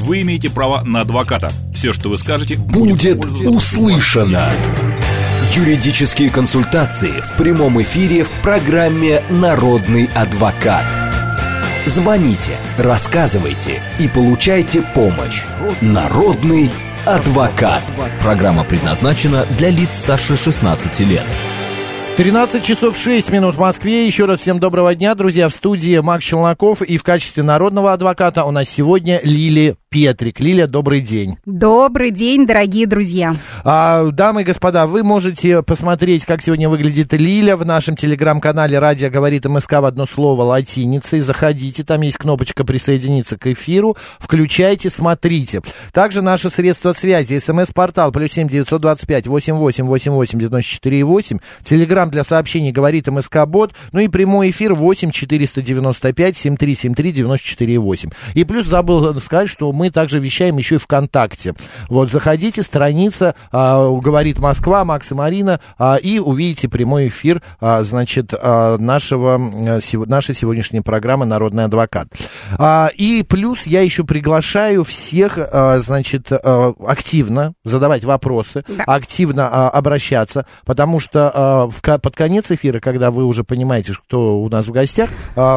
вы имеете право на адвоката. Все, что вы скажете, будет услышано. Юридические консультации в прямом эфире в программе «Народный адвокат». Звоните, рассказывайте и получайте помощь. Народный адвокат. Программа предназначена для лиц старше 16 лет. 13 часов 6 минут в Москве. Еще раз всем доброго дня, друзья. В студии Макс Челноков. И в качестве народного адвоката у нас сегодня Лилия Петрик. Лилия, добрый день. Добрый день, дорогие друзья. Дамы и господа, вы можете посмотреть, как сегодня выглядит Лиля в нашем телеграм-канале «Радио говорит МСК» в одно слово латиницей. Заходите, там есть кнопочка «Присоединиться к эфиру». Включайте, смотрите. Также наши средства связи. СМС-портал +7 925 88 88 94 8. Телеграм для сообщений «Говорит МСК-бот». Ну и прямой эфир 8 495 7373 94 8. И плюс забыл сказать, что мы также вещаем еще и ВКонтакте. Вот, заходите, страница «Говорит Москва», Макс и Марина, и увидите прямой эфир, нашей сегодняшней программы «Народный адвокат». И плюс я еще приглашаю всех, активно задавать вопросы, да, активно обращаться, потому что под конец эфира, когда вы уже понимаете, кто у нас в гостях,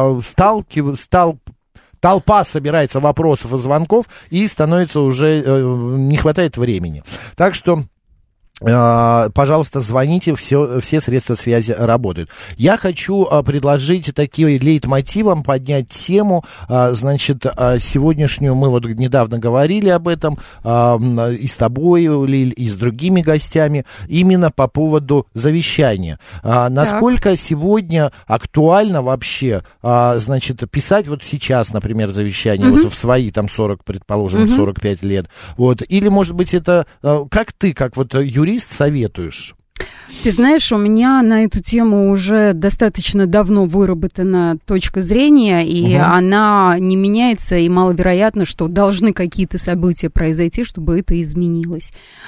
толпа собирается вопросов и звонков, и становится уже, не хватает времени. Так что, пожалуйста, звоните, все средства связи работают. Я хочу предложить таким лейтмотивом поднять тему, сегодняшнюю, мы вот недавно говорили об этом, и с тобой, Лиль, и с другими гостями, именно по поводу завещания. Насколько сегодня актуально вообще, писать вот сейчас, например, завещание, вот в свои, там, 40, предположим, 45 лет, вот, или, может быть, это, как ты, как вот юрист, советуешь? Ты знаешь, у меня на эту тему уже достаточно давно выработана точка зрения, и она не меняется, и маловероятно, что должны какие-то события произойти, чтобы это изменилось.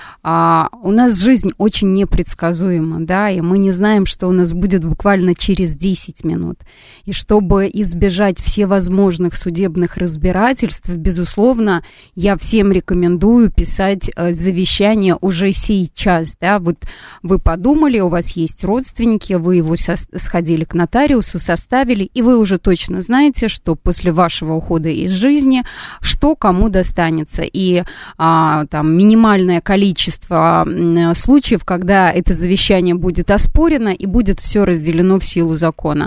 У нас жизнь очень непредсказуема, да, и мы не знаем, что у нас будет буквально через 10 минут. И чтобы избежать всевозможных судебных разбирательств, безусловно, я всем рекомендую писать завещание уже сейчас, да, вот вы подумали, у вас есть родственники, вы его сходили к нотариусу, составили, и вы уже точно знаете, что после вашего ухода из жизни, что кому достанется. И там минимальное количество случаев, когда это завещание будет оспорено и будет все разделено в силу закона.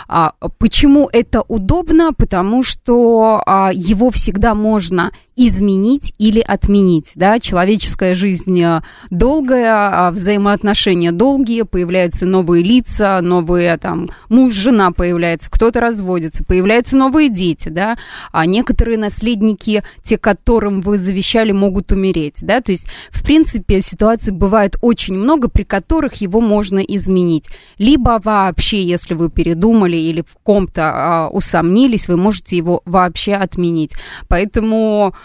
Почему это удобно? Потому что его всегда можно изменить или отменить, да, человеческая жизнь долгая, взаимоотношения долгие, появляются новые лица, новые, там, муж, жена появляется, кто-то разводится, появляются новые дети, да, а некоторые наследники, те, которым вы завещали, могут умереть, да, то есть, в принципе, ситуаций бывает очень много, при которых его можно изменить, либо вообще, если вы передумали или в ком-то усомнились, вы можете его вообще отменить, поэтому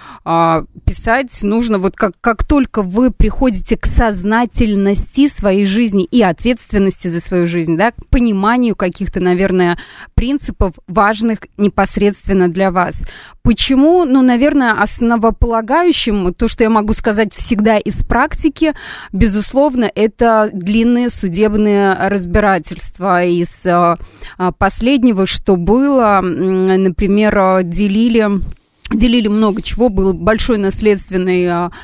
писать нужно вот как только вы приходите к сознательности своей жизни и ответственности за свою жизнь, да, к пониманию каких-то, наверное, принципов, важных непосредственно для вас. Почему? Ну, наверное, основополагающим, то, что я могу сказать всегда из практики, безусловно, это длинные судебные разбирательства. Из последнего, что было, например, делили много чего, был большой наследственный,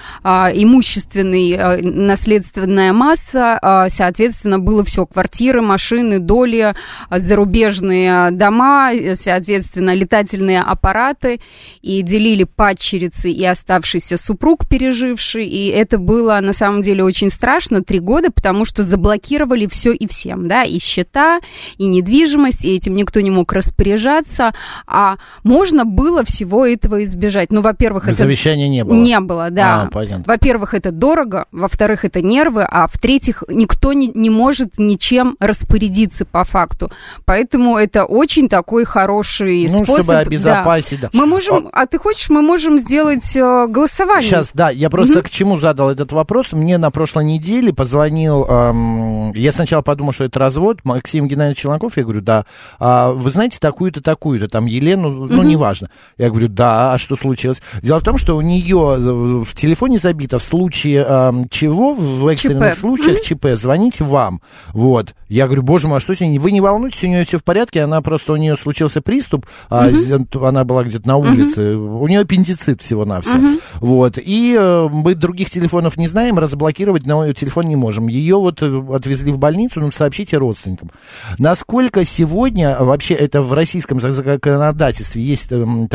наследственная масса, соответственно, было все, квартиры, машины, доли, зарубежные дома, соответственно, летательные аппараты, и делили падчерицы и оставшийся супруг, переживший, и это было, на самом деле, очень страшно, 3 года, потому что заблокировали все и всем, да, и счета, и недвижимость, и этим никто не мог распоряжаться, а можно было всего этого избежать. Ну, во-первых, это... Завещания не было. Не было, да. Во-первых, это дорого, во-вторых, это нервы, а в-третьих, никто не может ничем распорядиться по факту. Поэтому это очень такой хороший способ. Чтобы обезопасить, да. Мы можем, ты хочешь, мы можем сделать голосование. Сейчас, да, я просто к чему задал этот вопрос. Мне на прошлой неделе позвонил, я сначала подумал, что это развод, Максим Геннадьевич Челноков, я говорю, да, вы знаете такую-то, там Елену, ну, неважно. Я говорю, да, А что случилось? Дело в том, что у нее в телефоне забито в случае чего, в экстренных случаях ЧП, звоните вам. Вот. Я говорю, боже мой, а что с ней? Вы не волнуйтесь, у нее все в порядке, она просто, у нее случился приступ, она была где-то на улице, у нее аппендицит всего-навсего. Вот. И мы других телефонов не знаем, разблокировать на телефон не можем. Ее вот отвезли в больницу, ну, сообщите родственникам. Насколько сегодня вообще это в российском законодательстве есть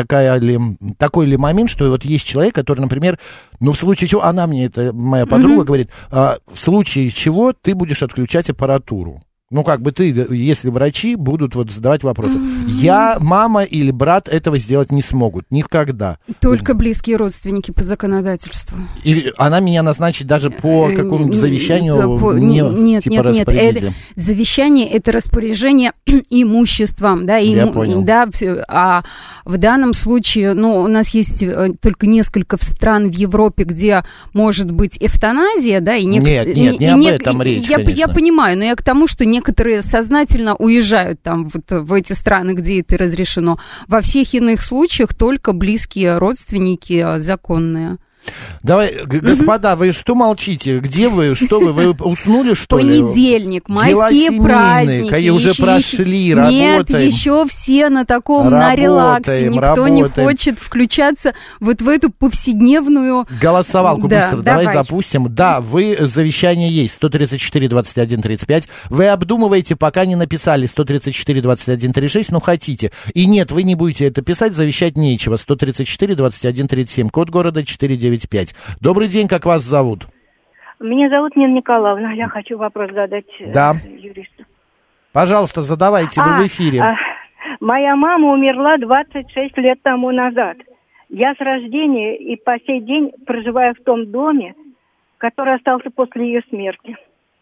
такой ли момент, что вот есть человек, который, например, ну, в случае чего, она мне, это моя подруга говорит, в случае чего ты будешь отключать аппаратуру. Ну, как бы ты, если врачи будут вот задавать вопросы. Я, мама или брат этого сделать не смогут. Никогда. Только близкие родственники по законодательству. И она меня назначит даже по какому-нибудь завещанию нет, распорядителя. Завещание — это распоряжение имуществом. Да, я понял. Да, а в данном случае, ну, у нас есть только несколько стран в Европе, где может быть эвтаназия, да, и Нет, не об этом речь, конечно. Я понимаю, но я к тому, что некоторые сознательно уезжают там вот в эти страны, где это разрешено. Во всех иных случаях только близкие родственники законные. Давай, господа, вы что молчите? Где вы? Что вы? Вы уснули, что ли? Понедельник, майские праздники. Уже прошли, работаем. Нет, еще все на таком, на релаксе. Никто не хочет включаться вот в эту повседневную... Голосовалку быстро давай запустим. Да, вы, завещание есть, 134-21-35. Вы обдумываете, пока не написали 134-21-36, но хотите. И нет, вы не будете это писать, завещать нечего. 134-21-37, код города 495. Добрый день, как вас зовут? Меня зовут Нина Николаевна. Я хочу вопрос задать юристу. Пожалуйста, задавайте, вы в эфире. Моя мама умерла 26 лет тому назад. Я с рождения и по сей день проживаю в том доме, который остался после ее смерти.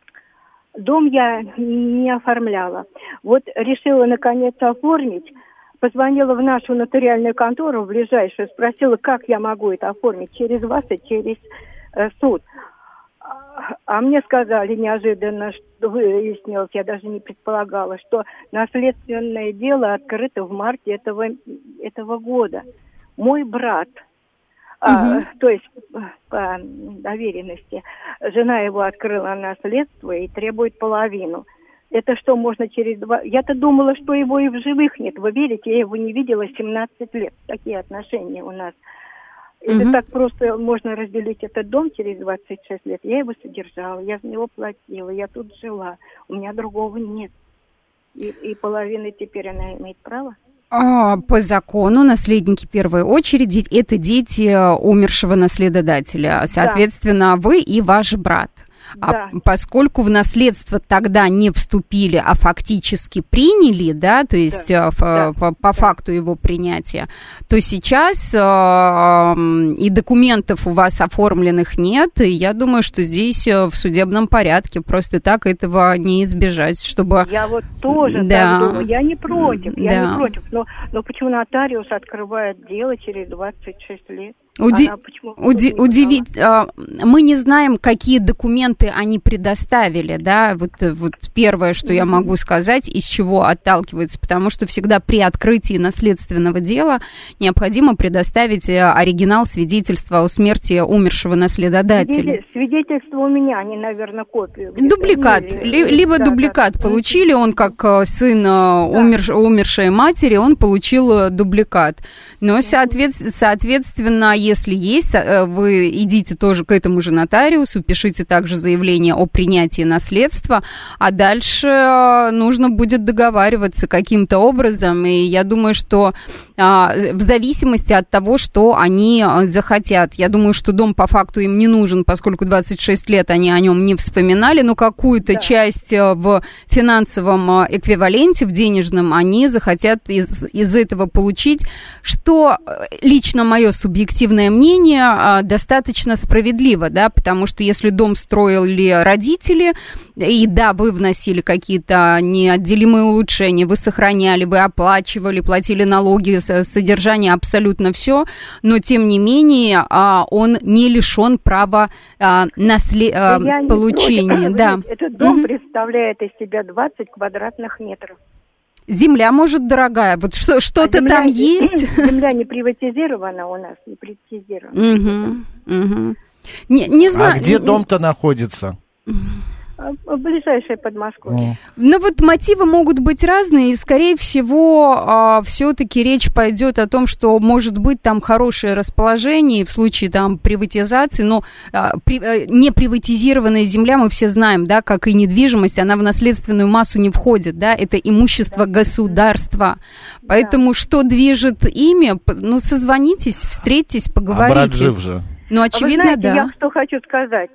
Дом я не оформляла. Вот решила наконец оформить. Позвонила в нашу нотариальную контору, в ближайшую, спросила, как я могу это оформить, через вас и через суд. А мне сказали неожиданно, что выяснилось, я даже не предполагала, что наследственное дело открыто в марте этого года. Мой брат, то есть по доверенности, жена его открыла наследство и требует половину. Это что, можно через 2... Я-то думала, что его и в живых нет. Вы верите, я его не видела 17 лет. Такие отношения у нас. Это так просто можно разделить этот дом через 26 лет. Я его содержала, я за него платила, я тут жила. У меня другого нет. И половины теперь она имеет право? По закону наследники первой очереди – это дети умершего наследодателя. Соответственно, вы и ваш брат. Да. Поскольку в наследство тогда не вступили, а фактически приняли, да, то есть по факту его принятия, то сейчас и документов у вас оформленных нет, и я думаю, что здесь в судебном порядке просто так этого не избежать, чтобы... Я вот тоже так думаю, я не против, но почему нотариус открывает дело через 26 лет? Удивить, мы не знаем, какие документы они предоставили, да, вот первое, что я могу сказать, из чего отталкивается, потому что всегда при открытии наследственного дела необходимо предоставить оригинал свидетельства о смерти умершего наследодателя. Свидетельство у меня, они, наверное, копию. Дубликат, либо дубликат получили, он как сын умершей матери, он получил дубликат, но, соответственно, если есть, вы идите тоже к этому же нотариусу, пишите также заявление о принятии наследства, а дальше нужно будет договариваться каким-то образом, и я думаю, что в зависимости от того, что они захотят. Я думаю, что дом по факту им не нужен, поскольку 26 лет они о нем не вспоминали, но какую-то часть в финансовом эквиваленте, в денежном, они захотят из этого получить, что лично мое субъективное мнение достаточно справедливо, да, потому что если дом строили родители, и да, вы вносили какие-то неотделимые улучшения, вы сохраняли, вы оплачивали, платили налоги, содержание, абсолютно все, но тем не менее он не лишен права получения. Да. Этот дом представляет из себя 20 квадратных метров. Земля, может, дорогая. Вот что-то там есть? Земля не приватизирована у нас, не приватизирована. Не знаю. А где дом-то находится? Ближайшее Подмосковье. Ну вот мотивы могут быть разные, и, скорее всего, все-таки речь пойдет о том, что может быть там хорошее расположение в случае там приватизации, но неприватизированная земля, мы все знаем, да, как и недвижимость, она в наследственную массу не входит, да, это имущество государства. Поэтому что движет ими, ну, созвонитесь, встретитесь, поговорите. А брат жив же. Ну, очевидно, вы знаете, да. Я что хочу сказать.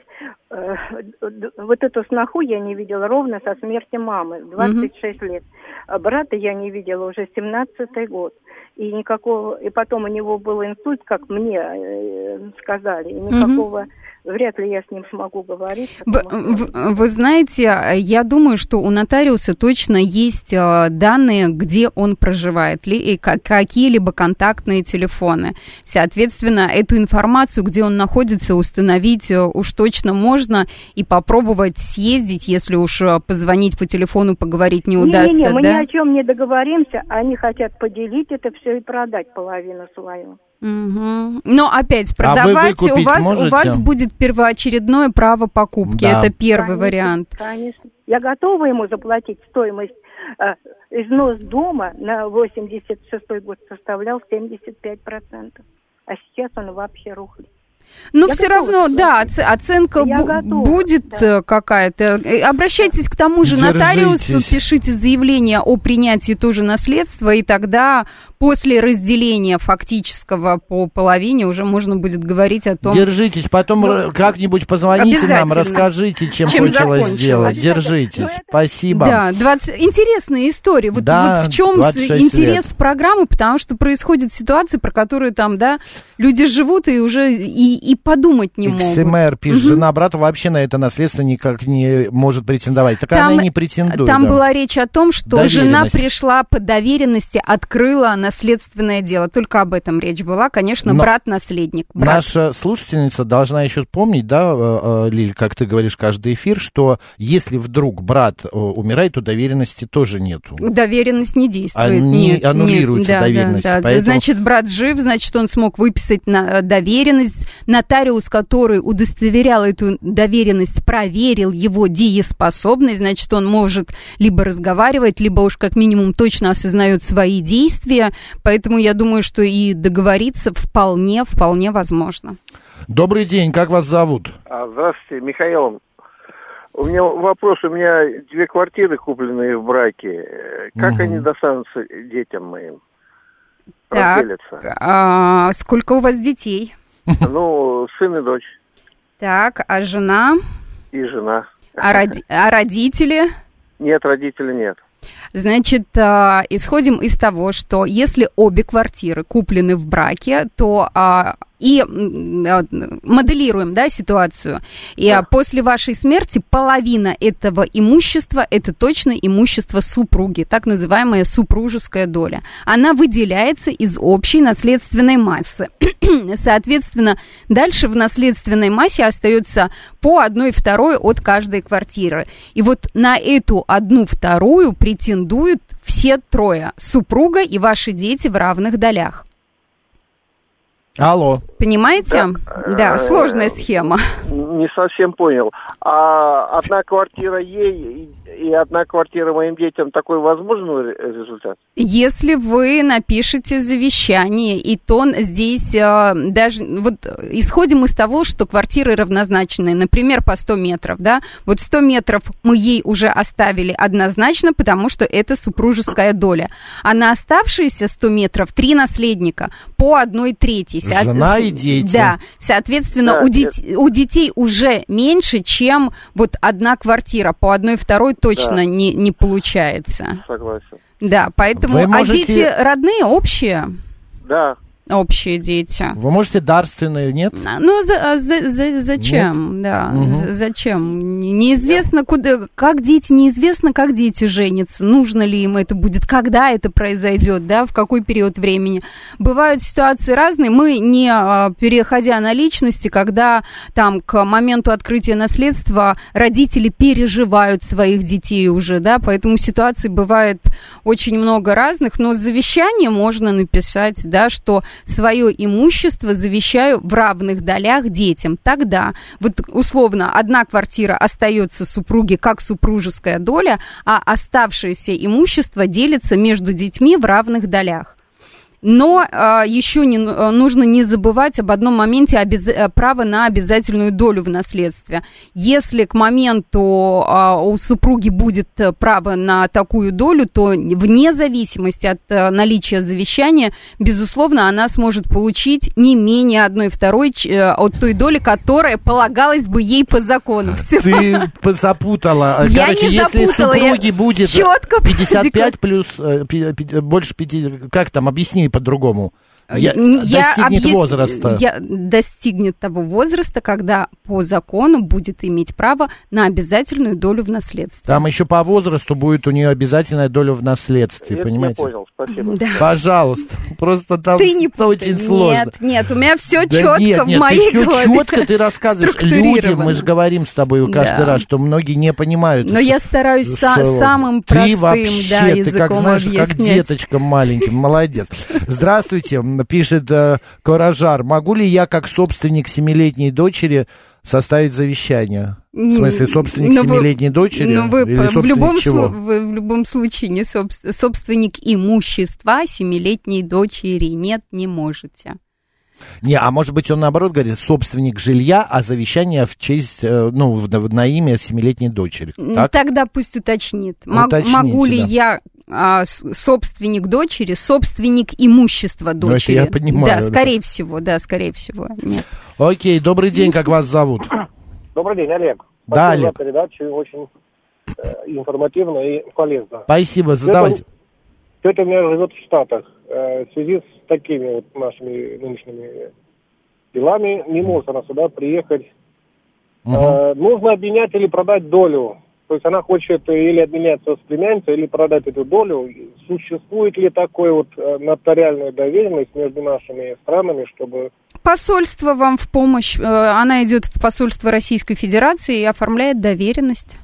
Вот эту сноху я не видела ровно со смерти мамы, 26 лет. А брата я не видела уже 17-й год. И никакого, и потом у него был инсульт, как мне сказали, и никакого, вряд ли я с ним смогу говорить. Вы знаете, я думаю, что у нотариуса точно есть данные, где он проживает, и какие-либо контактные телефоны. Соответственно, эту информацию, где он находится, установить уж точно можно и попробовать съездить, если уж позвонить по телефону, поговорить не удастся. Не-не-не, мы да? ни о чем не договоримся, они хотят поделить это все и продать половину свою. Но опять продавать у вас будет первоочередное право покупки. Да. Это первый вариант. Конечно. Я готова ему заплатить стоимость. Износ дома на 86-й год составлял 75%. А сейчас он вообще рухнет. Но все равно, да, оценка будет какая-то. Обращайтесь к тому же нотариусу, пишите заявление о принятии тоже наследства, и тогда после разделения фактического по половине уже можно будет говорить о том... Держитесь, потом как-нибудь позвоните нам, расскажите, чем кончилось дело. Держитесь, спасибо. Да, интересная история. Вот в чем интерес программы, потому что происходит ситуация, про которую там, да, люди живут и уже и подумать не могут. XMR пишет, жена брата вообще на это наследство никак не может претендовать. Так там, она и не претендует. Там была речь о том, что жена пришла по доверенности, открыла наследственное дело. Только об этом речь была. Конечно, брат наследник. Наша слушательница должна еще помнить, да, Лиль, как ты говоришь каждый эфир, что если вдруг брат умирает, то доверенности тоже нету. Доверенность не действует. Аннулируется доверенность. Да. Поэтому... Значит, брат жив, значит, он смог выписать доверенность. Нотариус, который удостоверял эту доверенность, проверил его дееспособность, значит, он может либо разговаривать, либо уж как минимум точно осознает свои действия. Поэтому я думаю, что и договориться вполне возможно. Добрый день, как вас зовут? Здравствуйте, Михаил. У меня вопрос, у меня 2 квартиры, купленные в браке. Как они достанутся детям моим? Так, сколько у вас детей? Ну, сын и дочь. Так, а жена? И жена. А родители? Нет, родителей нет. Значит, исходим из того, что если обе квартиры куплены в браке, то и моделируем, да, ситуацию. И после вашей смерти половина этого имущества – это точно имущество супруги, так называемая супружеская доля. Она выделяется из общей наследственной массы. Соответственно, дальше в наследственной массе остается по 1/2 от каждой квартиры. И вот на эту 1/2 претендуют все 3 – супруга и ваши дети в равных долях. Алло. Понимаете? Да, сложная схема. Не совсем понял. А 1 квартира ей и 1 квартира моим детям, такой возможный результат? Если вы напишете завещание, и то здесь даже... Вот исходим из того, что квартиры равнозначные, например, по 100 метров, да? Вот 100 метров мы ей уже оставили однозначно, потому что это супружеская доля. А на оставшиеся 100 метров 3 наследника по 1/3. Жена и дети. Да, соответственно, у детей уже меньше, чем вот 1 квартира. По 1/2 точно не получается. Согласен. Да, поэтому... Вы можете... А дети родные, общие? Да. общие дети. Вы можете дарственные, нет? Ну, зачем? Нет? Да, зачем? Неизвестно, как дети женятся, нужно ли им это будет, когда это произойдет, да, в какой период времени. Бывают ситуации разные, мы не переходя на личности, когда там к моменту открытия наследства родители переживают своих детей уже, да, поэтому ситуаций бывает очень много разных, но завещание можно написать, да, что свое имущество завещаю в равных долях детям. Тогда, вот условно, одна квартира остается супруге как супружеская доля, а оставшееся имущество делится между детьми в равных долях. Но еще нужно не забывать об одном моменте право на обязательную долю в наследстве. Если к моменту у супруги будет право на такую долю, то вне зависимости от наличия завещания, безусловно, она сможет получить не менее 1/2 от той доли, которая полагалась бы ей по закону. Все. Ты запутала. Я Короче, не если запутала, супруги будет четко 55 плюс больше 5, как там, объясни по-другому. Достигнет возраста. Достигнет того возраста, когда по закону будет иметь право на обязательную долю в наследстве. Там еще по возрасту будет у нее обязательная доля в наследстве, понимаете? Я понял, спасибо. Да. Пожалуйста. Просто там очень сложно. Нет, у меня все Да четко в моей ты голове. все четко ты рассказываешь. Людям, мы же говорим с тобой каждый раз, что многие не понимают. Но я стараюсь самым простым языком ты как, знаешь, объяснять. как деточка маленьким. Молодец. Здравствуйте, пишет Коражар. Могу ли я, как собственник 7-летней дочери, составить завещание? В смысле, собственник 7-летней дочери? Или собственник чего? Вы в любом случае не собственник имущества 7-летней дочери. Нет, не можете. Не, а может быть, он наоборот говорит, собственник жилья, а завещание в честь, на имя 7-летней дочери. Так? Тогда пусть уточнит. Могу ли я, собственник дочери, собственник имущества дочери? Я понимаю. Да, скорее всего. Нет. Окей, добрый день, как вас зовут? Добрый день, Олег. Да, Спасибо Олег. за передачу, очень информативно и полезно. Спасибо, задавайте. Тетя у меня живет в Штатах. В связи с такими вот нашими нынешними делами не может она сюда приехать. Нужно обменять или продать долю. То есть она хочет или обменяться с племянницей, или продать эту долю. Существует ли такой вот нотариальная доверенность между нашими странами, чтобы... Посольство вам в помощь. Она идет в посольство Российской Федерации и оформляет доверенность.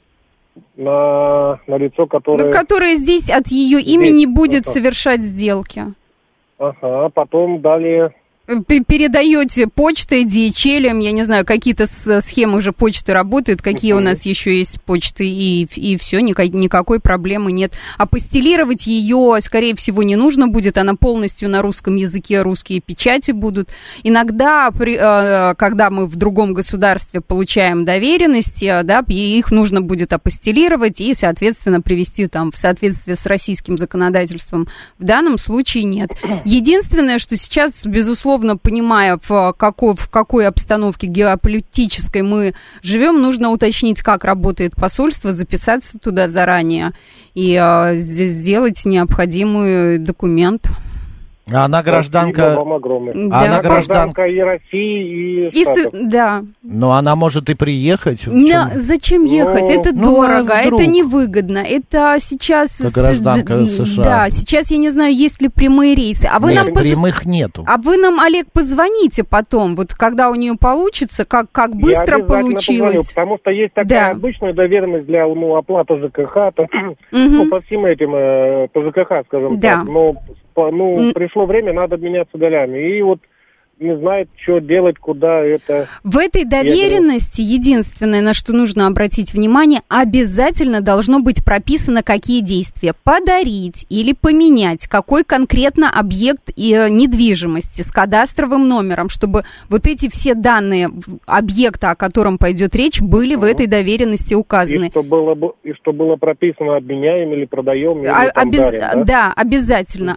На лицо, которое здесь от ее имени будет совершать сделки. Ага, потом далее... Передаете почтой, DHL, я не знаю, какие-то схемы уже почты работают, какие у нас еще есть почты, и все, никакой проблемы нет. Апостилировать ее, скорее всего, не нужно будет, она полностью на русском языке, русские печати будут. Иногда, когда мы в другом государстве получаем доверенности, да, их нужно будет апостилировать и, соответственно, привести там в соответствие с российским законодательством. В данном случае нет. Единственное, что сейчас, безусловно, понимая, в какой обстановке геополитической мы живем, нужно уточнить, как работает посольство, записаться туда заранее и сделать необходимый документ. А она гражданка... Вам огромное. Да. Она гражданка и России, и Штатов. Да. Но она может и приехать. Зачем ехать? Это дорого, это невыгодно. Это сейчас... Как гражданка США. Да, сейчас я не знаю, есть ли прямые рейсы. Прямых нету. А вы нам, Олег, позвоните потом, вот когда у нее получится, как быстро получилось. Позвоню, потому что есть такая обычная доверенность для оплаты ЖКХ, по всем этим, по ЖКХ, скажем так. Но пришло время, надо обменяться долями. И вот не знает, что делать, куда это... В этой доверенности единственное, на что нужно обратить внимание, обязательно должно быть прописано, какие действия. Подарить или поменять какой конкретно объект и недвижимости с кадастровым номером, чтобы вот эти все данные объекта, о котором пойдет речь, были в этой доверенности указаны. И что было прописано, обменяем или продаем, или дарим, да, обязательно.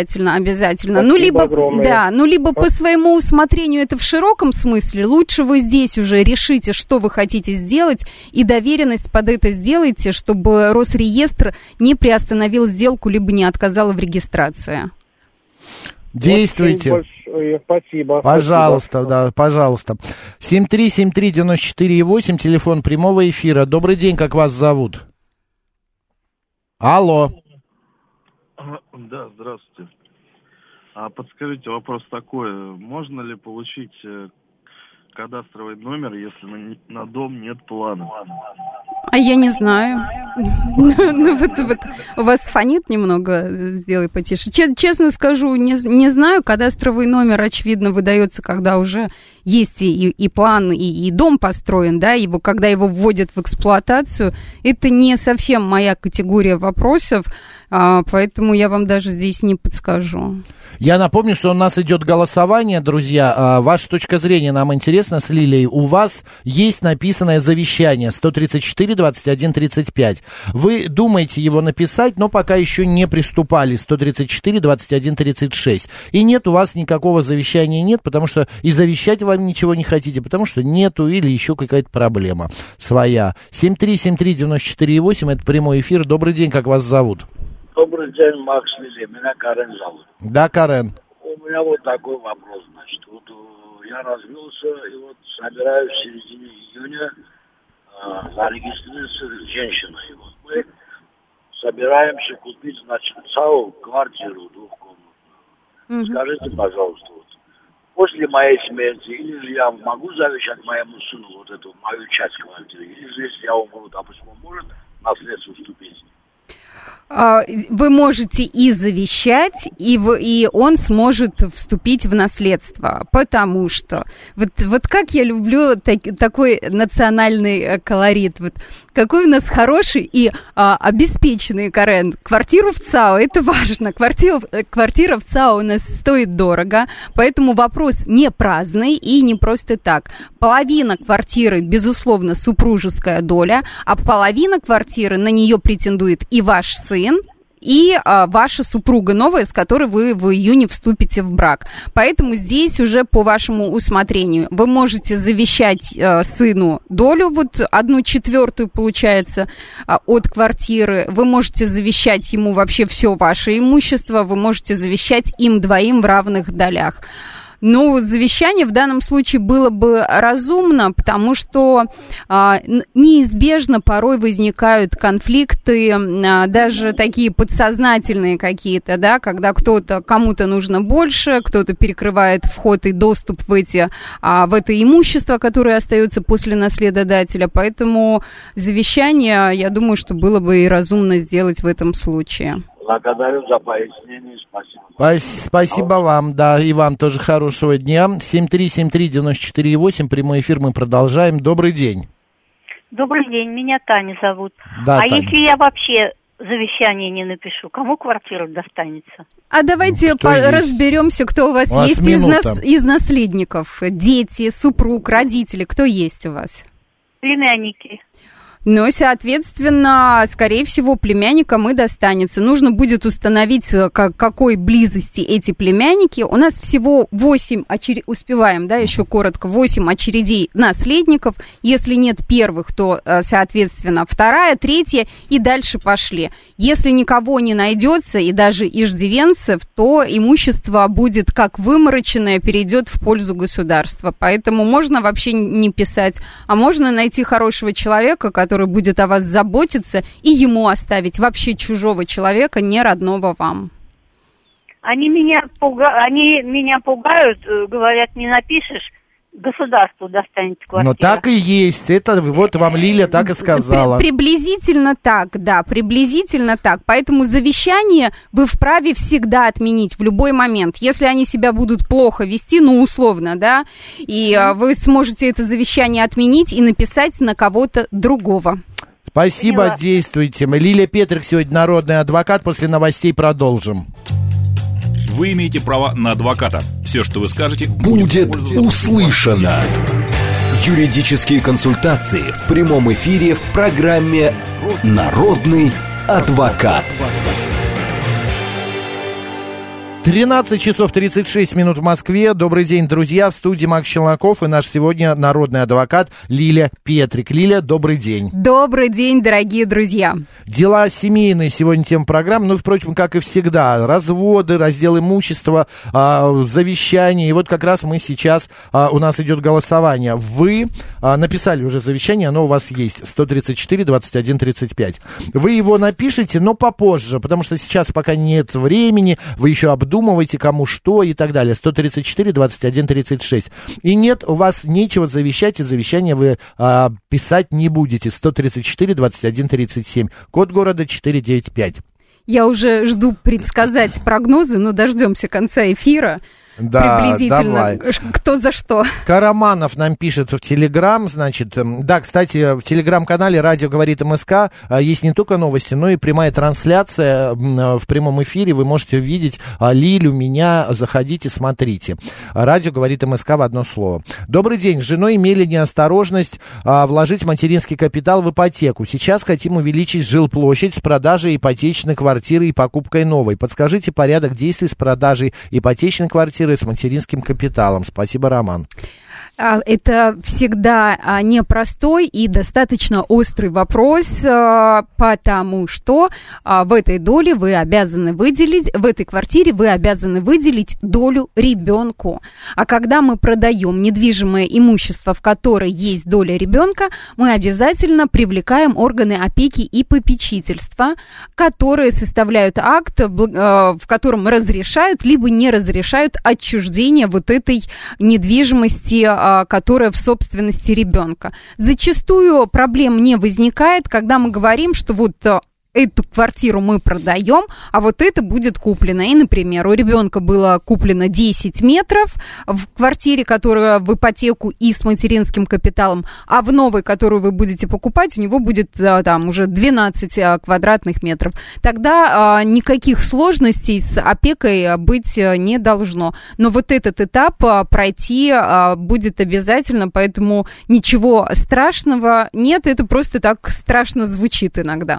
Либо по своему усмотрению это в широком смысле, лучше вы здесь уже решите, что вы хотите сделать, и доверенность под это сделайте, чтобы Росреестр не приостановил сделку, либо не отказал в регистрации. Действуйте. Очень большое спасибо. Пожалуйста, Спасибо. да, пожалуйста. 7373948, телефон прямого эфира. Добрый день, как вас зовут? Алло. Да, здравствуйте. Подскажите, вопрос такой. Можно ли получить кадастровый номер, если на дом нет плана? А я не знаю. Ну, вот у вас фонит немного, сделай потише. Честно скажу, не знаю. Кадастровый номер, очевидно, выдается, когда уже есть и план, и дом построен, да, когда его вводят в эксплуатацию. Это не совсем моя категория вопросов, поэтому я вам даже здесь не подскажу. Я напомню, что у нас идет голосование, друзья. Ваша точка зрения нам интересна с Лилией. У вас есть написанное завещание 134-21-35. Вы думаете его написать, но пока еще не приступали. 134-21-36. И нет, у вас никакого завещания нет, потому что и завещать вам ничего не хотите, потому что нету или еще какая-то проблема своя. 7373948, это прямой эфир. Добрый день, как вас зовут? Добрый день, Макс, Лили. Меня Карен зовут. Да, Карен. У меня вот такой вопрос, значит. Вот я развелся, и вот собираюсь в середине июня зарегистрироваться женщиной. Вот мы собираемся купить, значит, ЦАО квартиру двухкомнатную. Скажите, пожалуйста, вот, после моей смерти, или же я могу завещать моему сыну вот эту мою часть квартиры, или же если я умру, допустим, он может наследство вступить? Вы можете и завещать, и он сможет вступить в наследство, потому что вот как я люблю такой национальный колорит, вот какой у нас хороший и обеспеченный, Карен. Квартиру в ЦАО, это важно, квартира в ЦАО у нас стоит дорого, поэтому вопрос не праздный и не просто так. Половина квартиры, безусловно, супружеская доля, а половина квартиры, на нее претендует и ваш сын, и ваша супруга новая, с которой вы в июне вступите в брак. Поэтому здесь уже по вашему усмотрению. Вы можете завещать сыну долю, вот 1/4 получается от квартиры. Вы можете завещать ему вообще все ваше имущество. Вы можете завещать им двоим в равных долях. Ну, завещание в данном случае было бы разумно, потому что неизбежно порой возникают конфликты, даже такие подсознательные какие-то, да, когда кому-то нужно больше, кто-то перекрывает вход и доступ в это имущество, которое остается после наследодателя. Поэтому завещание, я думаю, что было бы и разумно сделать в этом случае. Благодарю за пояснение, спасибо. Спасибо вам, да, и вам тоже хорошего дня. 7373948, прямой эфир мы продолжаем. Добрый день. Добрый день, меня Таня зовут. Да, Таня. Если я вообще завещание не напишу, кому квартира достанется? А давайте разберемся, кто у вас есть из наследников. Дети, супруг, родители, кто есть у вас? Племянники. Ну, соответственно, скорее всего, племянникам и достанется. Нужно будет установить, какой близости эти племянники. У нас всего 8 очередей, успеваем, да, еще коротко, 8 очередей наследников. Если нет первых, то, соответственно, вторая, третья и дальше пошли. Если никого не найдется, и даже иждивенцев, то имущество будет как вымороченное, перейдет в пользу государства. Поэтому можно вообще не писать, а можно найти хорошего человека, который будет о вас заботиться, и ему оставить вообще чужого человека, не родного вам. Они меня пугают, говорят, не напишешь, государству достанется квартира. Но так и есть. Это вот вам Лиля так и сказала. Приблизительно так, да, приблизительно так. Поэтому завещание вы вправе всегда отменить в любой момент. Если они себя будут плохо вести, ну, условно, да, и вы сможете это завещание отменить и написать на кого-то другого. Спасибо, поняла. Действуйте. Лилия Петрик сегодня народный адвокат. После новостей продолжим. Вы имеете право на адвоката. Все, что вы скажете, будет услышано. Юридические консультации в прямом эфире в программе «Народный адвокат». 13 часов 36 минут в Москве. Добрый день, друзья. В студии Макс Челноков и наш сегодня народный адвокат Лиля Петрик. Лиля, добрый день. Добрый день, дорогие друзья. Дела семейные сегодня тема программы. Ну, впрочем, как и всегда. Разводы, раздел имущества, завещания. И вот как раз мы сейчас, у нас идет голосование. Вы написали уже завещание, оно у вас есть. 134-21-35. Вы его напишите, но попозже, потому что сейчас пока нет времени. Вы еще обдумывайте, кому что и так далее. 134-21-36. И нет, у вас нечего завещать, и завещание вы писать не будете. 134-21-37. Код города 495. Я уже жду предсказать прогнозы, но дождемся конца эфира. Да, приблизительно, давай. Кто за что. Караманов нам пишет в Телеграм, значит, да, кстати, в Телеграм-канале «Радио говорит МСК» есть не только новости, но и прямая трансляция в прямом эфире, вы можете увидеть Лилю, меня, заходите, смотрите. «Радио говорит МСК» в одно слово. Добрый день, с женой имели неосторожность вложить материнский капитал в ипотеку. Сейчас хотим увеличить жилплощадь с продажей ипотечной квартиры и покупкой новой. Подскажите порядок действий с продажей ипотечной квартиры с материнским капиталом. Спасибо, Роман. Это всегда непростой и достаточно острый вопрос, потому что в этой доле вы обязаны выделить, в этой квартире вы обязаны выделить долю ребенку. А когда мы продаем недвижимое имущество, в которой есть доля ребенка, мы обязательно привлекаем органы опеки и попечительства, которые составляют акт, в котором разрешают либо не разрешают отчуждение вот этой недвижимости, которая в собственности ребенка. Зачастую проблем не возникает, когда мы говорим, что вот эту квартиру мы продаем, а вот это будет куплено. И, например, у ребенка было куплено 10 метров в квартире, которая в ипотеку и с материнским капиталом, а в новой, которую вы будете покупать, у него будет там уже 12 квадратных метров. Тогда никаких сложностей с опекой быть не должно. Но вот этот этап пройти будет обязательно, поэтому ничего страшного нет, это просто так страшно звучит иногда.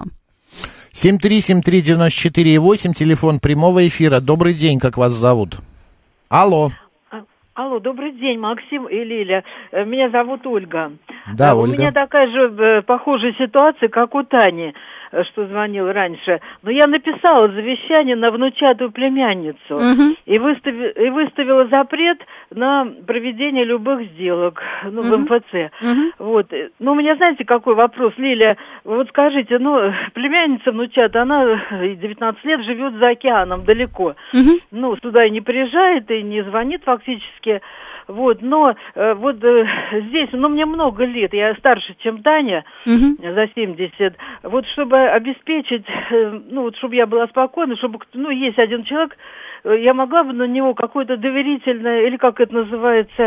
7373948, телефон прямого эфира. Добрый день, как вас зовут? Алло. Алло, добрый день, Максим и Лиля. Меня зовут Ольга. Да, у Ольга. меня такая же похожая ситуация, как у Тани, что звонила раньше. Но я написала завещание на внучатую племянницу и выставила запрет на проведение любых сделок, в МФЦ. Вот. Ну, у меня, знаете, какой вопрос, Лиля? Вот скажите, племянница внучата, она 19 лет живет за океаном, далеко. Сюда и не приезжает, и не звонит фактически. Вот, но здесь, мне много лет, я старше, чем Таня, за 70. Вот, чтобы обеспечить, чтобы я была спокойна, чтобы, есть один человек, я могла бы на него какое-то доверительное, или как это называется,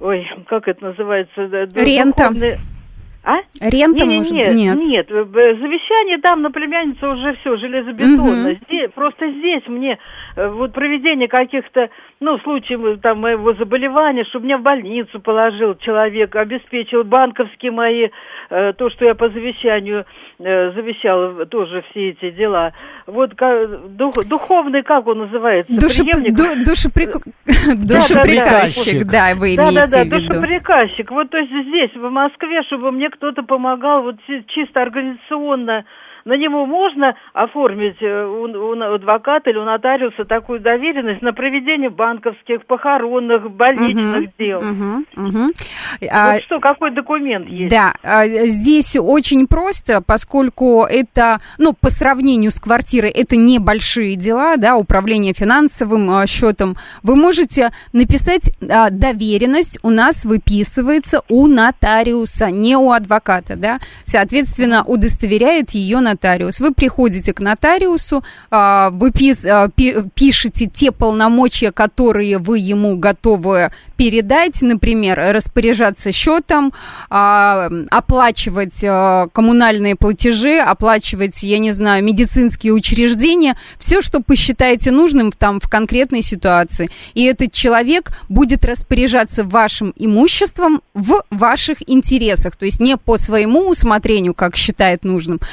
рента. А? Рента, может быть? Нет. Завещание там на племянницу уже все, железобетонно. Здесь мне проведение каких-то, в случае там моего заболевания, чтобы меня в больницу положил человек, обеспечил банковские мои, то, что я по завещанию завещала, тоже все эти дела. Вот духовный, как он называется? Душеприказчик, да, вы имеете в виду. Душеприказчик. Вот, то есть здесь, в Москве, чтобы мне кто-то помогал чисто организационно, на него можно оформить у адвоката или у нотариуса такую доверенность на проведение банковских, похоронных, больничных дел. Какой документ есть? Да, здесь очень просто, поскольку это, по сравнению с квартирой, это небольшие дела, да, управление финансовым счетом. Вы можете написать доверенность, у нас выписывается у нотариуса, не у адвоката, да, соответственно, удостоверяет ее нотариус. Вы приходите к нотариусу, вы пишете те полномочия, которые вы ему готовы передать, например, распоряжаться счетом, оплачивать коммунальные платежи, оплачивать, медицинские учреждения, все, что посчитаете нужным в конкретной ситуации. И этот человек будет распоряжаться вашим имуществом в ваших интересах, то есть не по своему усмотрению, как считает нужным, хотя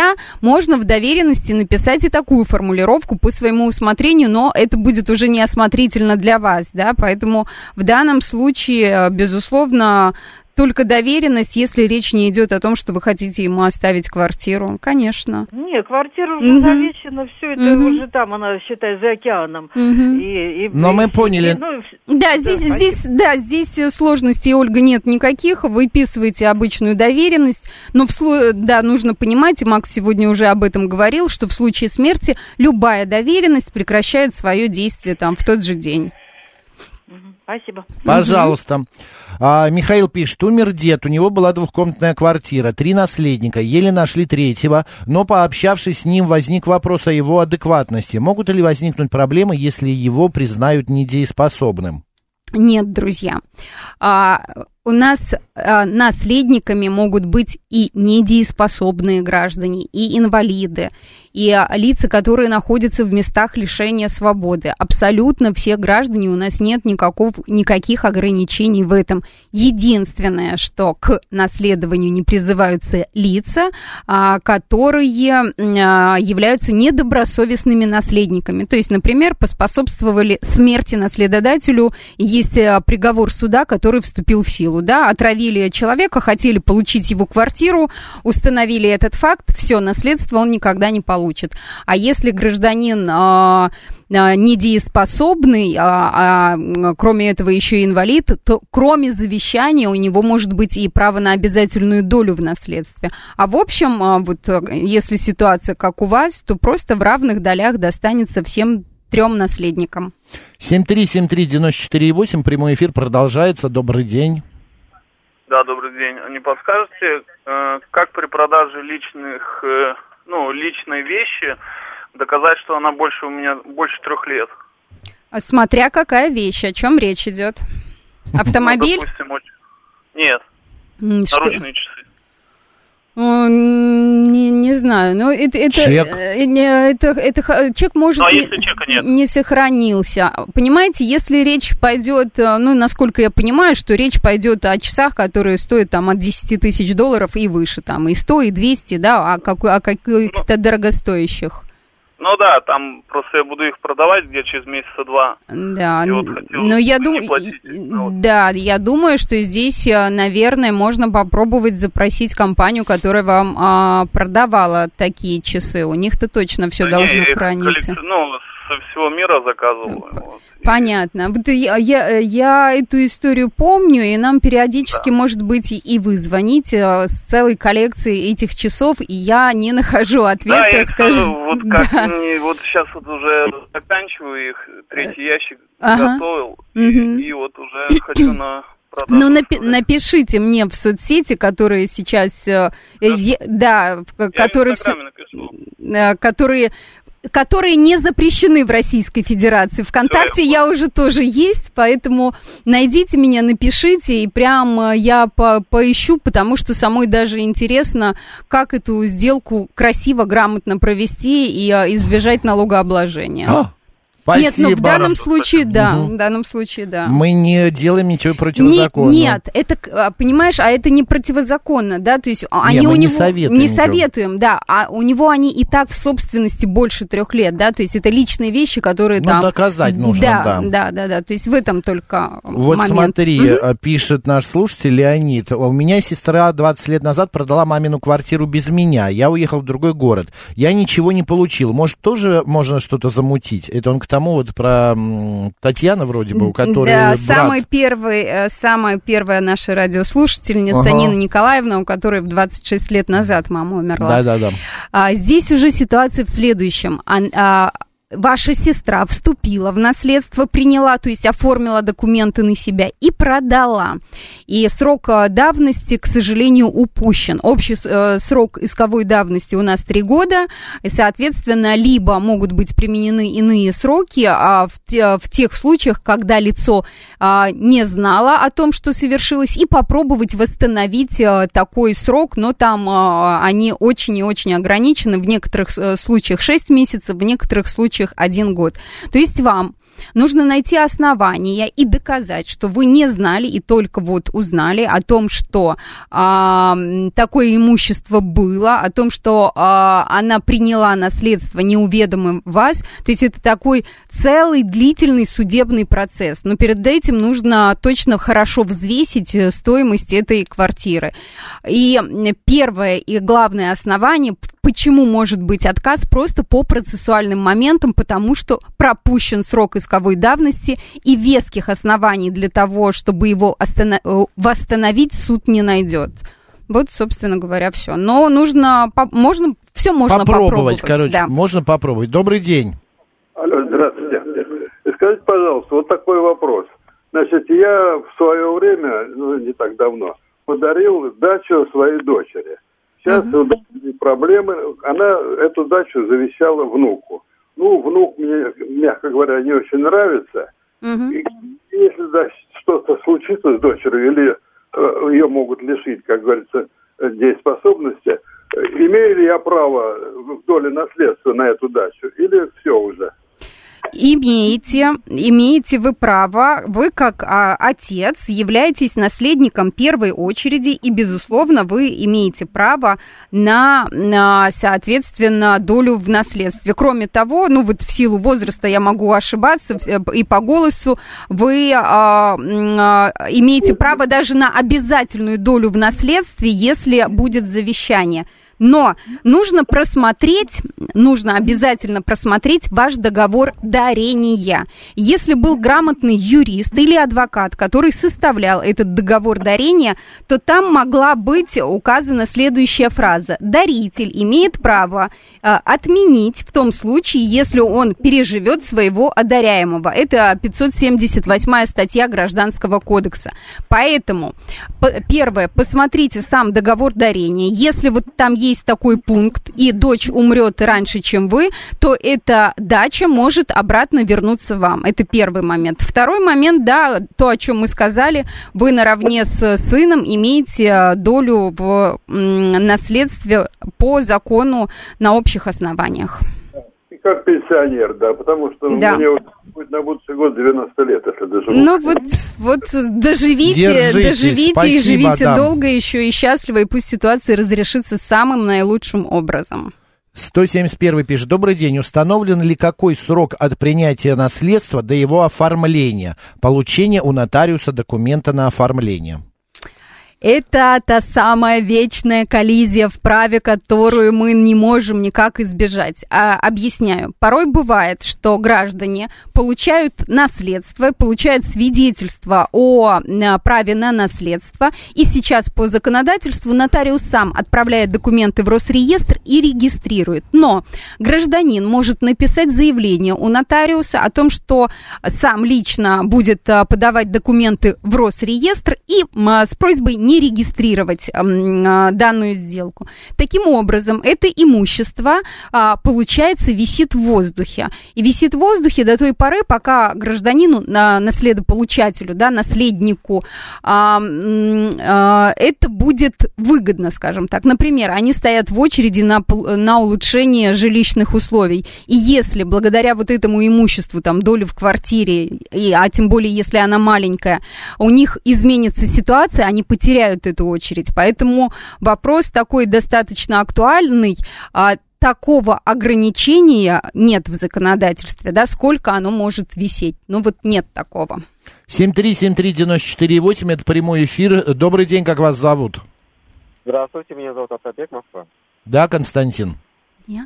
Хотя можно в доверенности написать и такую формулировку по своему усмотрению, но это будет уже неосмотрительно для вас, да, поэтому в данном случае, безусловно, только доверенность, если речь не идет о том, что вы хотите ему оставить квартиру, конечно. Не, квартира уже завещана, все это уже там, она, считай, за океаном. Но мы поняли. Да, здесь сложностей, Ольга, нет никаких. Выписываете обычную доверенность, но нужно понимать, и Макс сегодня уже об этом говорил, что в случае смерти любая доверенность прекращает свое действие там в тот же день. Спасибо. Пожалуйста. Михаил пишет, умер дед, у него была двухкомнатная квартира, 3 наследника, еле нашли 3-го, но пообщавшись с ним, возник вопрос о его адекватности. Могут ли возникнуть проблемы, если его признают недееспособным? Нет, друзья. У нас наследниками могут быть и недееспособные граждане, и инвалиды, и лица, которые находятся в местах лишения свободы. Абсолютно все граждане, у нас нет никаких ограничений в этом. Единственное, что к наследованию не призываются лица, которые являются недобросовестными наследниками. То есть, например, поспособствовали смерти наследодателю, и есть приговор суда, который вступил в силу. Да, отравили человека, хотели получить его квартиру, установили этот факт, все, наследство он никогда не получит. А если гражданин недееспособный, кроме этого еще и инвалид, то кроме завещания у него может быть и право на обязательную долю в наследстве. А в общем, вот если ситуация как у вас, то просто в равных долях достанется всем 3 наследникам. 7373948, прямой эфир продолжается. Добрый день. Да, добрый день. Не подскажете, как при продаже личной вещи доказать, что она больше 3 лет? Смотря какая вещь, о чем речь идет? Автомобиль? Нет, наручные часы. Не знаю, но чек? Чек может если чека нет? Не сохранился. Понимаете, если речь пойдет, насколько я понимаю, что речь пойдет о часах, которые стоят там от 10 тысяч долларов и выше, там и 100, и 200, да, о каких-то дорогостоящих. Ну да, там просто я буду их продавать где через месяца 2. Да, но я думаю, что здесь, наверное, можно попробовать запросить компанию, которая вам продавала такие часы. У них-то точно все должно храниться. Со всего мира заказывал. Понятно. Вот я эту историю помню, и нам периодически, может быть, и вы звоните с целой коллекцией этих часов, и я не нахожу ответа, я скажем. Вот сейчас вот уже заканчиваю их, 3-й ящик готовил, и вот уже хочу на продажу. Напишите мне в соцсети, которые сейчас, которые не запрещены в Российской Федерации. ВКонтакте я уже тоже есть, поэтому найдите меня, напишите, и прям я поищу, потому что самой даже интересно, как эту сделку красиво, грамотно провести и избежать налогообложения. Спасибо. Нет, в данном случае, в данном случае, да. Мы не делаем ничего противозаконного. Нет, это, понимаешь, это не противозаконно, да, то есть они мы у него... не советуем, да, а у него они и так в собственности больше 3 лет, да, то есть это личные вещи, которые там... доказать нужно, да, то есть в этом только вот момент. Смотри, пишет наш слушатель Леонид, у меня сестра 20 лет назад продала мамину квартиру без меня, я уехал в другой город, я ничего не получил, может, тоже можно что-то замутить? Это он к тому вот про Татьяну вроде бы, у которой брат... самая первая наша радиослушательница Нина Николаевна, у которой в 26 лет назад мама умерла. Да. Здесь уже ситуация в следующем. Ваша сестра вступила в наследство, приняла, то есть оформила документы на себя и продала. И срок давности, к сожалению, упущен. Общий срок исковой давности у нас 3 года, и, соответственно, либо могут быть применены иные сроки в тех случаях, когда лицо не знало о том, что совершилось, и попробовать восстановить такой срок, но там они очень и очень ограничены, в некоторых случаях 6 месяцев, в некоторых случаях 1 год. То есть вам нужно найти основания и доказать, что вы не знали и только вот узнали о том, что такое имущество было, о том, что она приняла наследство, не уведомив вас. То есть это такой целый длительный судебный процесс. Но перед этим нужно точно хорошо взвесить стоимость этой квартиры. И первое и главное основание, почему может быть отказ, просто по процессуальным моментам, потому что пропущен срок исковой давности, и веских оснований для того, чтобы его восстановить, суд не найдет. Вот, собственно говоря, все. Но нужно попробовать. Короче, да. Можно попробовать. Добрый день. Алло, здравствуйте. Скажите, пожалуйста, вот такой вопрос. Значит, я в свое время, не так давно, подарил дачу своей дочери. Сейчас проблемы. Она эту дачу завещала внуку. Внук мне, мягко говоря, не очень нравится. И если что-то случится с дочерью, или ее могут лишить, как говорится, дееспособности, имею ли я право в доле наследства на эту дачу, или все уже? Имеете вы право, вы как отец являетесь наследником первой очереди, и, безусловно, вы имеете право на соответственно, долю в наследстве. Кроме того, вот в силу возраста я могу ошибаться, и по голосу вы имеете право даже на обязательную долю в наследстве, если будет завещание. Но нужно обязательно просмотреть ваш договор дарения. Если был грамотный юрист или адвокат, который составлял этот договор дарения, то там могла быть указана следующая фраза. Даритель имеет право отменить в том случае, если он переживет своего одаряемого. Это 578 статья Гражданского кодекса. Поэтому, первое, посмотрите сам договор дарения. Если вот там есть такой пункт, и дочь умрет раньше, чем вы, то эта дача может обратно вернуться вам. Это первый момент. Второй момент, да, то, о чем мы сказали, вы наравне с сыном имеете долю в наследстве по закону на общих основаниях. И как пенсионер, да, потому что мне будет на будущий год 90 лет, если доживу. Вот доживите спасибо, и живите долго еще и счастливо, и пусть ситуация разрешится самым наилучшим образом. 171 пишет. Добрый день. Установлен ли какой срок от принятия наследства до его оформления? Получения у нотариуса документа на оформление. Это та самая вечная коллизия в праве, которую мы не можем никак избежать. Объясняю. Порой бывает, что граждане получают наследство, получают свидетельство о праве на наследство, и сейчас по законодательству нотариус сам отправляет документы в Росреестр и регистрирует. Но гражданин может написать заявление у нотариуса о том, что сам лично будет подавать документы в Росреестр и с просьбой не регистрировать данную сделку. Таким образом, это имущество, получается, висит в воздухе. И висит в воздухе до той поры, пока гражданину, наследополучателю, да, наследнику, это будет выгодно, скажем так. Например, они стоят в очереди на улучшение жилищных условий. И если благодаря вот этому имуществу, там, долю в квартире, а тем более, если она маленькая, у них изменится ситуация, они потеряют эту очередь. Поэтому вопрос такой достаточно актуальный. Такого ограничения нет в законодательстве, да, сколько оно может висеть. Нет такого. 7373948, это прямой эфир. Добрый день, как вас зовут? Здравствуйте, меня зовут Атабек, Москва. Да, Константин. Нет.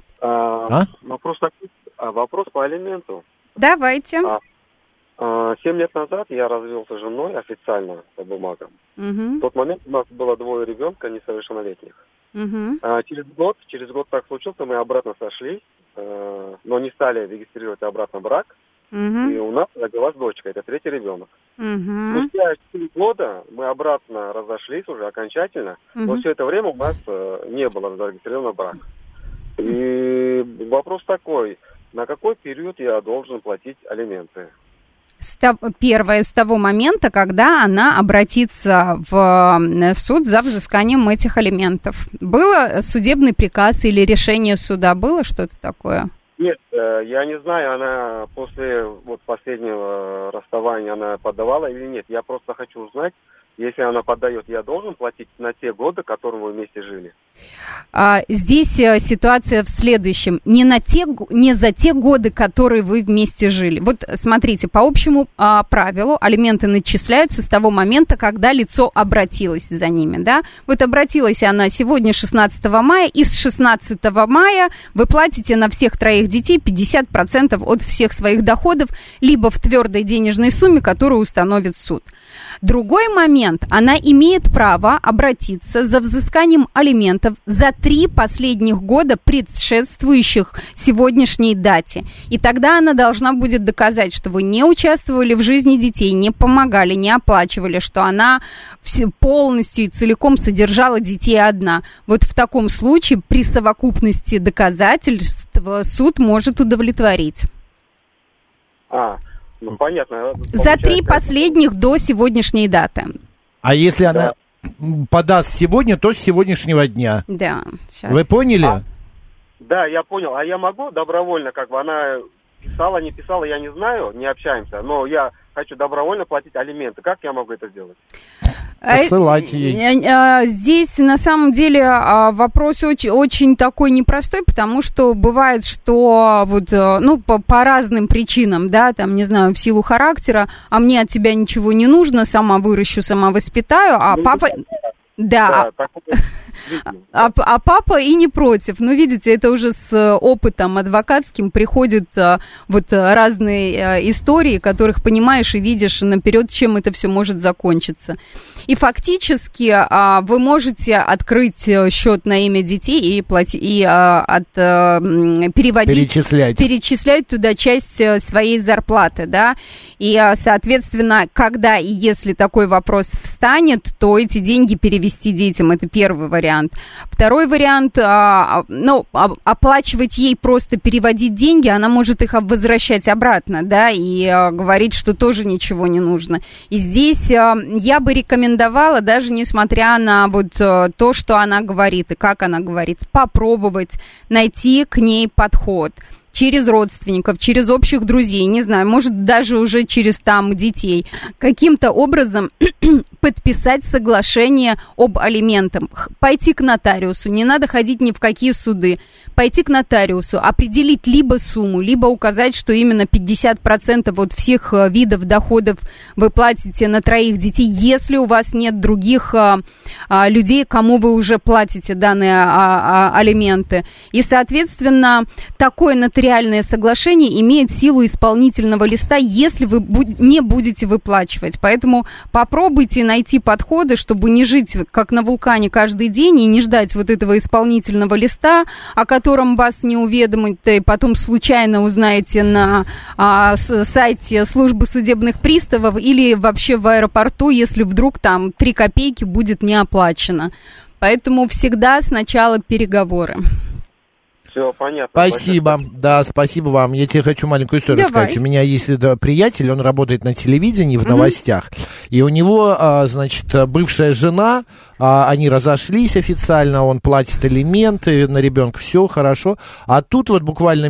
Вопрос по алименту. Давайте. 7 лет назад я развелся с женой официально по бумагам. В тот момент у нас было 2 ребенка несовершеннолетних. Через год так случилось, мы обратно сошлись, но не стали регистрировать обратно брак. И у нас родилась дочка, это 3-й ребенок. Спустя 4 года мы обратно разошлись уже окончательно, но все это время у нас не было зарегистрировано брак. И вопрос такой, на какой период я должен платить алименты? Первое, с того момента, когда она обратится в суд за взысканием этих алиментов. Было судебный приказ или решение суда? Было что-то такое? Нет, я не знаю, она после вот последнего расставания она подавала или нет. Я просто хочу узнать, если она подает, я должен платить на те годы, которые мы вместе жили? Здесь ситуация в следующем. Не за те годы, которые вы вместе жили. Вот смотрите, по общему правилу алименты начисляются с того момента, когда лицо обратилось за ними, да? Вот обратилась она сегодня, 16 мая, и с 16 мая вы платите на всех троих детей 50% от всех своих доходов, либо в твердой денежной сумме, которую установит суд. Другой момент, она имеет право обратиться за взысканием алиментов за 3 последних года, предшествующих сегодняшней дате. И тогда она должна будет доказать, что вы не участвовали в жизни детей, не помогали, не оплачивали, что она полностью и целиком содержала детей одна. Вот в таком случае при совокупности доказательств суд может удовлетворить. Ну, понятно. За 3 последних до сегодняшней даты. А если она подаст сегодня, то с сегодняшнего дня? Да. Сейчас. Вы поняли? Да, я понял. А я могу добровольно, как бы она писала, не писала, я не знаю, не общаемся, но я хочу добровольно платить алименты. Как я могу это сделать? Посылайте ей. Здесь на самом деле вопрос очень такой непростой, потому что бывает, что вот, ну, по разным причинам, да, там, не знаю, в силу характера, а мне от тебя ничего не нужно, сама выращу, сама воспитаю, а папа... Да, а папа и не против. Ну, видите, это уже с опытом адвокатским приходят вот разные истории, которых понимаешь и видишь наперед, чем это все может закончиться. И фактически вы можете открыть счет на имя детей и перечислять туда часть своей зарплаты, да. И, соответственно, когда и если такой вопрос встанет, то эти деньги перевести детям. Это первый вариант. Второй вариант, оплачивать ей, просто переводить деньги, она может их возвращать обратно, да, и говорить, что тоже ничего не нужно. И здесь я бы рекомендовала, даже несмотря на вот то, что она говорит и как она говорит, попробовать найти к ней подход. Через родственников, через общих друзей, не знаю, может, даже уже через там детей, каким-то образом подписать соглашение об алиментах, пойти к нотариусу, не надо ходить ни в какие суды, пойти к нотариусу, определить либо сумму, либо указать, что именно 50% от всех видов доходов вы платите на троих детей, если у вас нет других людей, кому вы уже платите данные алименты. И, соответственно, такое нотариальное соглашение имеет силу исполнительного листа, если вы не будете выплачивать. Поэтому попробуйте найти подходы, чтобы не жить как на вулкане каждый день и не ждать вот этого исполнительного листа, о котором вас не уведомят, и потом случайно узнаете на сайте службы судебных приставов или вообще в аэропорту, если вдруг там 3 копейки будет не оплачено. Поэтому всегда сначала переговоры. Все понятно. Спасибо, да, спасибо вам. Я тебе хочу маленькую историю рассказать. У меня есть приятель, он работает на телевидении в новостях, и у него, значит, бывшая жена, они разошлись официально, он платит алименты на ребенка, все хорошо, а тут вот буквально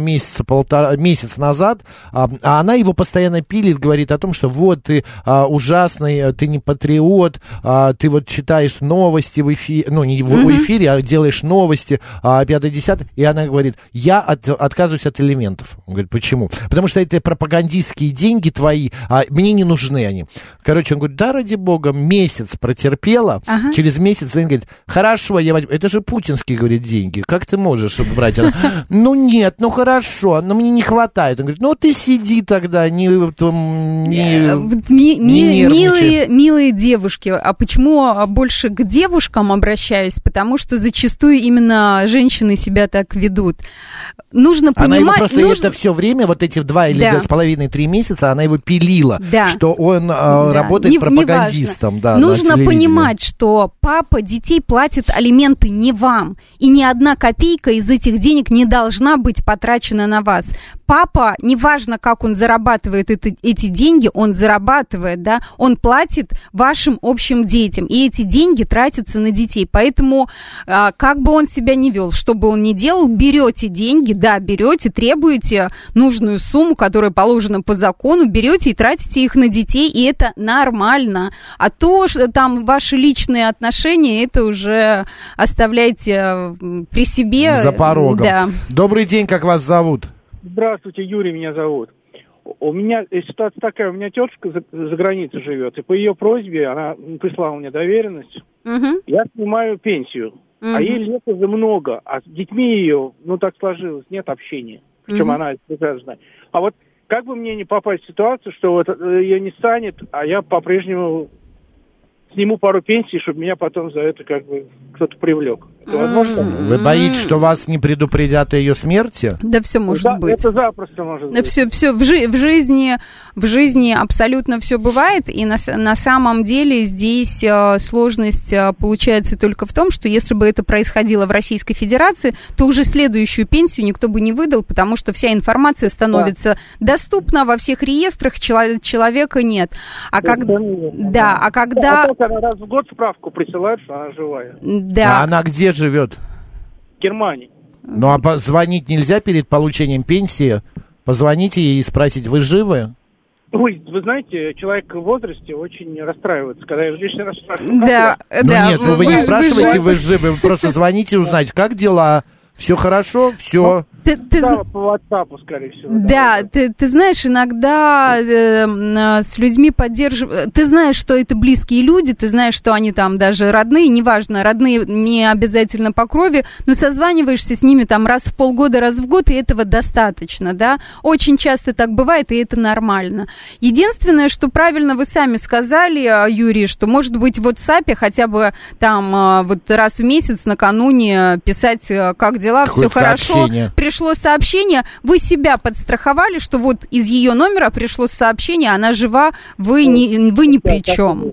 месяц назад она его постоянно пилит, говорит о том, что вот ты ужасный, ты не патриот, ты вот читаешь новости в эфире, ну не в эфире, а делаешь новости, 5-10, и она говорит, я отказываюсь от алиментов. Он говорит, почему? Потому что это пропагандистские деньги твои, мне не нужны они. Короче, он говорит, да, ради бога, месяц протерпела, через месяц он говорит, хорошо, я возьму. Это же путинские, говорит, деньги. Как ты можешь брать? Она, ну нет, ну хорошо, но мне не хватает. Он говорит, ну ты сиди тогда, милые девушки. А почему больше к девушкам обращаюсь? Потому что зачастую именно женщины себя так ведут. Нужно понимать... Она его просто это все время, вот эти 2 или 2,5-3 месяца, она его пилила, что он работает пропагандистом. Да, нужно понимать, что папа детей платит алименты не вам, и ни одна копейка из этих денег не должна быть потрачена на вас. Папа, неважно, как он зарабатывает эти деньги, он зарабатывает, да, он платит вашим общим детям, и эти деньги тратятся на детей. Поэтому, как бы он себя ни вел, что бы он ни делал, берите берете деньги, да, берете, требуете нужную сумму, которая положена по закону, берете и тратите их на детей, и это нормально. А то, что там ваши личные отношения, это уже оставляйте при себе. За порогом. Да. Добрый день, как вас зовут? Здравствуйте, Юрий меня зовут. У меня ситуация такая, у меня тетушка за границей живет, и по ее просьбе, она прислала мне доверенность, я снимаю пенсию, а ей лет уже много, а с детьми ее, так сложилось, нет общения, причем она прекрасно знает. А вот как бы мне не попасть в ситуацию, что вот ее не станет, а я по-прежнему сниму пару пенсий, чтобы меня потом за это как бы кто-то привлек. Это возможно? Вы боитесь, что вас не предупредят о ее смерти? Да, все может быть. Это запросто может быть. Все в жизни абсолютно все бывает, и на самом деле здесь сложность получается только в том, что если бы это происходило в Российской Федерации, то уже следующую пенсию никто бы не выдал, потому что вся информация становится доступна во всех реестрах, человека нет. А когда... Она раз в год справку присылает, что она живая. Да. А она где живет? В Германии. Ну, а позвонить нельзя перед получением пенсии? Позвоните ей и спросить, вы живы? Ой, вы знаете, человек в возрасте очень расстраивается, когда я лишний раз спрашиваю. Да, нет, вы не спрашиваете, вы живы, вы просто звоните узнать, как дела, все хорошо, все... по WhatsApp, скорее всего. Да, ты знаешь, иногда с людьми поддерживают... Ты знаешь, что это близкие люди, ты знаешь, что они там даже родные, неважно, родные не обязательно по крови, но созваниваешься с ними там раз в полгода, раз в год, и этого достаточно, да? Очень часто так бывает, и это нормально. Единственное, что правильно вы сами сказали, Юрий, что, может быть, в WhatsApp хотя бы там вот раз в месяц накануне писать, как дела, все хорошо. Пришло сообщение, вы себя подстраховали, что вот из ее номера пришло сообщение, она жива, вы ни при чем.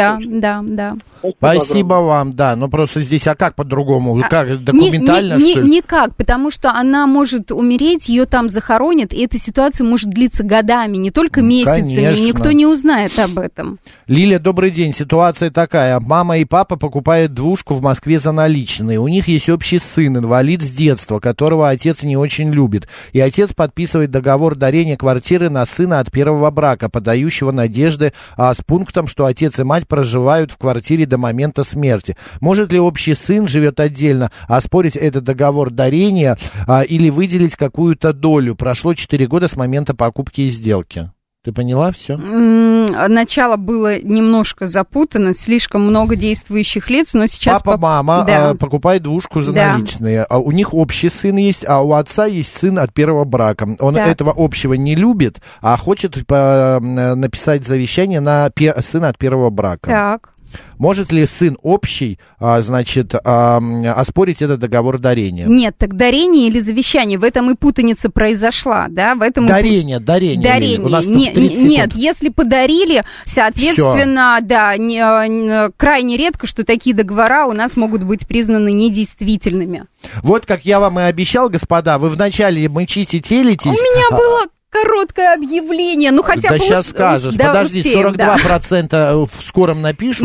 Да. Спасибо вам, да, но просто здесь, а как по-другому? Как, документально, что ли? Никак, потому что она может умереть, ее там захоронят, и эта ситуация может длиться годами, не только месяцами, конечно. Никто не узнает об этом. Лиля, добрый день, ситуация такая, мама и папа покупают двушку в Москве за наличные, у них есть общий сын, инвалид с детства, которого отец не очень любит, и отец подписывает договор дарения квартиры на сына от первого брака, подающего надежды, с пунктом, что отец и мать проживают в квартире до момента смерти. Может ли общий сын живет отдельно оспорить этот договор дарения или выделить какую-то долю? Прошло 4 года с момента покупки и сделки. Ты поняла все? Начало было немножко запутано, слишком много действующих лиц, но сейчас... Папа-мама покупает двушку за наличные. У них общий сын есть, а у отца есть сын от первого брака. Он этого общего не любит, а хочет написать завещание на сына от первого брака. Так. Может ли сын общий, оспорить этот договор дарения? Нет, так дарение или завещание, в этом и путаница произошла, да? В этом дарение. У нас нет, если подарили, соответственно, крайне редко, что такие договора у нас могут быть признаны недействительными. Вот как я вам и обещал, господа, вы вначале мычите, телитесь. У меня было... короткое объявление, хотя бы... Да сейчас скажешь, подожди, успеем, 42% в скором напишут.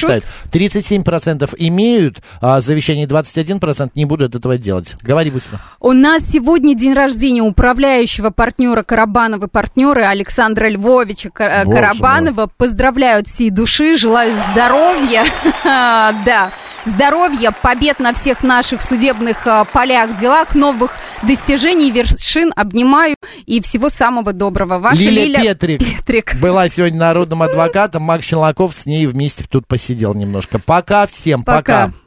37% имеют завещание, 21% не будут этого делать. Говори быстро. У нас сегодня день рождения управляющего партнера Карабановы партнеры Александра Львовича Карабанова. Поздравляю от всей души, желаю здоровья, здоровья, побед на всех наших судебных полях, делах, новых достижений, вершин. Обнимаю и всего самого доброго. Ваша Лиля Петрик была сегодня народным адвокатом. Макс Челноков с ней вместе тут посидел немножко. Пока всем, пока.